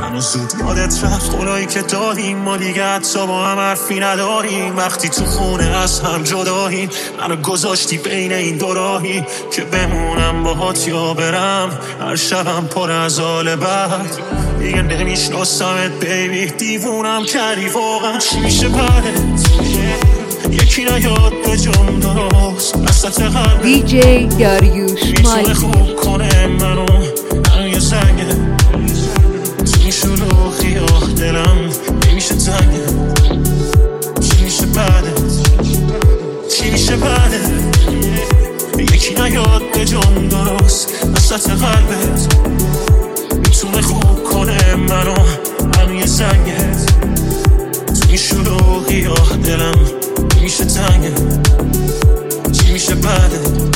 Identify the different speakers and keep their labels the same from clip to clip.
Speaker 1: منو زود یادت رفت خدایی که دادیم ما دیگه حتی با هم حرفی نداریم. وقتی تو خونه از هم جداییم منو گذاشتی بین این دو راهی که بمونم باهات یا برم. هر شبم پر از حال بد دیگه نمیشناسمت بیبی. دیوونم کردی واقعا چی میشه بعدت؟ یکی نیاد به جام درست وسط قلبت
Speaker 2: دی جی داریوش
Speaker 1: میتونه خوب کنه منو یه زنگه تو این شلوغی دلم نمیشه تنگه. چی میشه بعدت؟ چی میشه بعدت؟ یکی نیاد به جام درست وسط قلبت میتونه خوب کنه منو یه زنگه تو این شلوغی دلم نمیشه تنگه. چی میشه بعدت؟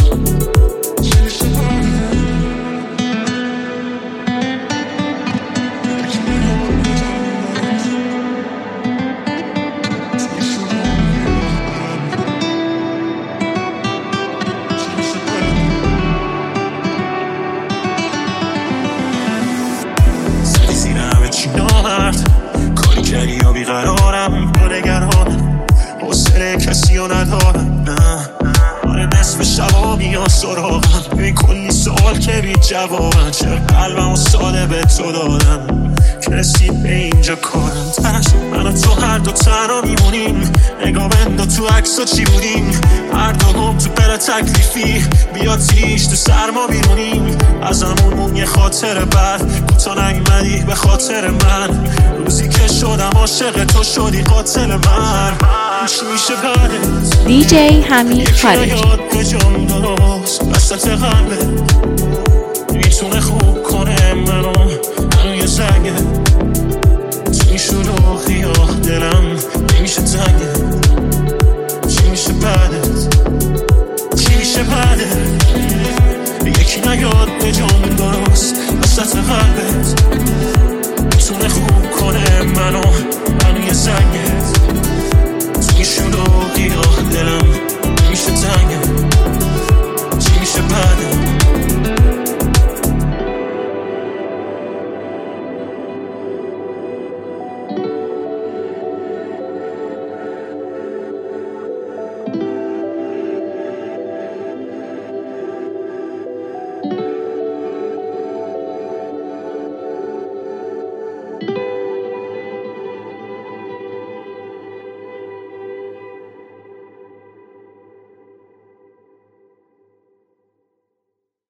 Speaker 1: زدی زیر همه چی نامرد کاری کردی یا بیقرارم یا نگرانم حوصله کسی رو ندارم. نه آره نصف شبا میان سراغم این کلی سوال که بی جوابم. چرا قلبم و ساده به تو دادم که رسید به اینجا کارم ترش. من و تو هر دو تنها میمونیم نگاه بندا تو عکسا چی بودیم. هر دو هم تو بره تکلیفی بیا تیش تو سرما بیرونیم. از همون یه خاطر بد کوتا نیومدی به خاطر من. روزی که شدم عاشق تو شدی قاتل من. چی میشه بعدت؟
Speaker 2: دی جی حمید خارجی
Speaker 1: یاد به جام درست وسط قلبت میتونه خوب کنه منو یه زنگه تو این شلوغی دلم نمیشه تنگه. چی میشه بعدت؟ چی میشه بعدت؟ یکی نیاد به جام درست وسط قلبت میتونه خوب کنه منو یه زنگه تو این شلوغی دلم نمیشه تنگه.